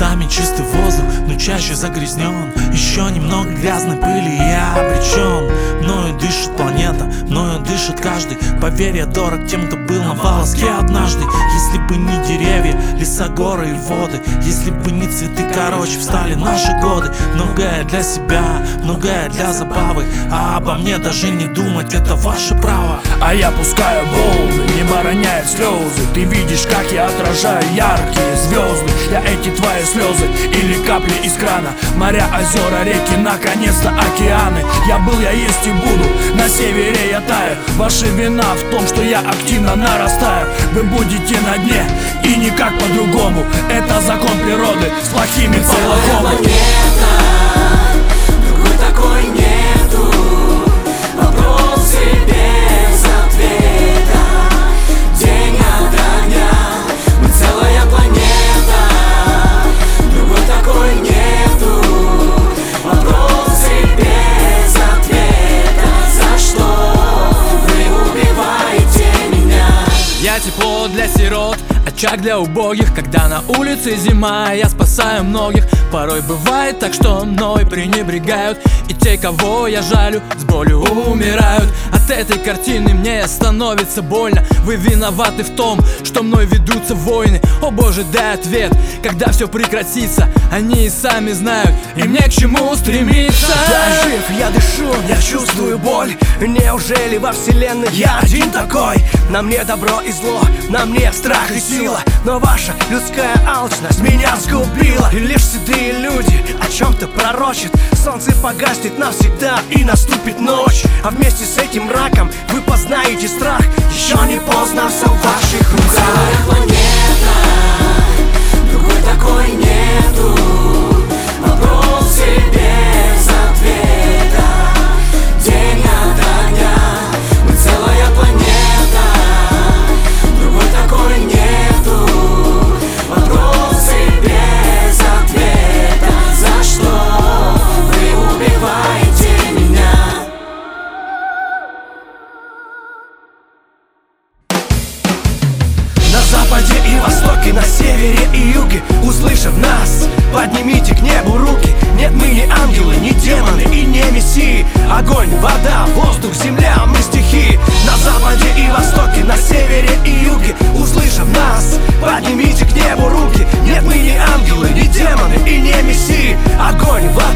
Местами чистый воздух, но чаще загрязнен. Еще немного грязной пыли, и я обречен. Мною дышит планета, мною дышит каждый. Поверь, я дорог тем, кто был на волоске однажды. Если бы не деревья, леса, горы и воды, если бы не цветы, короче, встали наши годы. Многое для себя, многое для забавы, а обо мне даже не думать, это ваше право. А я пускаю волны, небо роняет слезы. Ты видишь, как я отражаю яркие звезды. Я эти твои слезы или капли из крана. Моря, озера, реки, наконец-то океаны. Я был, я есть и буду, на севере я таю. Ваша вина в том, что я активно нарастаю. Вы будете на дне и никак по-другому. Это закон природы с плохими по-плохому. Другой такой нету. Вопросы без ответа. День ото дня. Мы целая планета. Другой такой нету. Вопросы без ответа. За что вы убиваете меня? Я тепло для сирот, очаг для убогих. Когда на улице зима, я спасаю многих. Порой бывает так, что мной пренебрегают, и те, кого я жалю, с болью умирают. От этой картины мне становится больно. Вы виноваты в том, что мной ведутся войны. О боже, дай ответ, когда все прекратится. Они и сами знают, и мне к чему стремиться. Я жив, я дышу, я чувствую боль. Неужели во вселенной я один такой? На мне добро и зло, на мне страх и сила. Но ваша людская алчность меня сгубила. И лишь седые люди о чем-то пророчат. Солнце погаснет навсегда и наступит ночь. А вместе с этим мраком вы познаете страх. Еще не поздно, все в ваших руках. Целая планета. Другой такой нету. Вопросы без ответа. День ото дня. Мы целая планета. Другой такой нету. Вопросы без ответа. За что вы убиваете меня? На западе и востоке, на севере и юге, услышав нас, поднимите к небу руки. Нет, мы не ангелы, не демоны и не мессии. Огонь, вода, воздух, земля, мы стихии. На западе и востоке, на севере и юге, услышав нас, поднимите к небу руки. Нет, мы не ангелы, не демоны и не мессии. Огонь, вода,